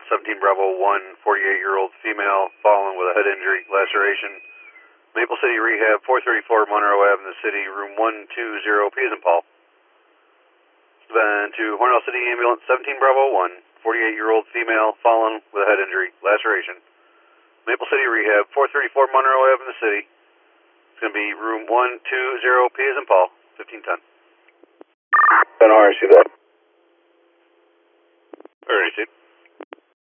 17 Bravo 1, 48-year-old female, fallen with a head injury, laceration. Maple City Rehab, 434 Monroe Ave in the city, room 120, P as in Paul. Then to Hornell City Ambulance, 17 Bravo 1, 48-year-old female, fallen with a head injury, laceration. Maple City Rehab, 434 Monroe Ave in the city. It's going to be room 120, P as in Paul, 1510. Ben, I see that. Alrighty, Steve.